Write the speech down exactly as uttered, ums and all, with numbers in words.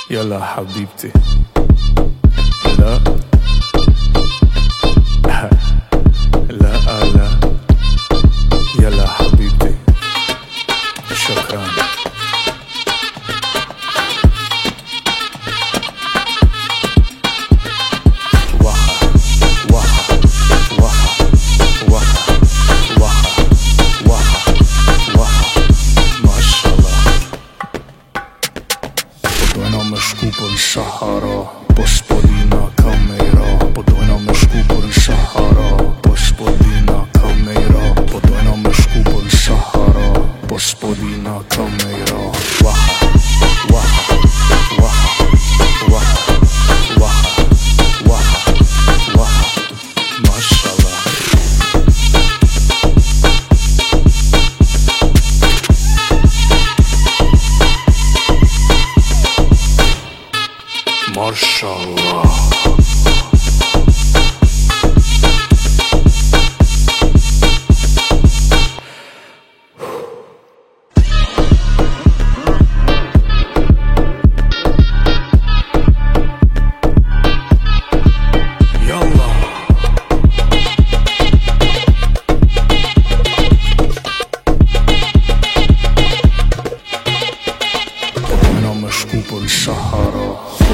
يلا حبيبتي لا لا لا يلا حبيبتي شكرا وها وها وها وها وها وها وها ما شاء الله Podojna meškú pod Sahara, pospodina kamera. Podojna meškú pod Sahara, pospodina kamera. Podojna meškú pod Sahara, pospodina kamera. Waha, waha, waha, waha, waha, waha, waha, mashallah. Mashallah. Yallah. Podojna meškú pod Sahara.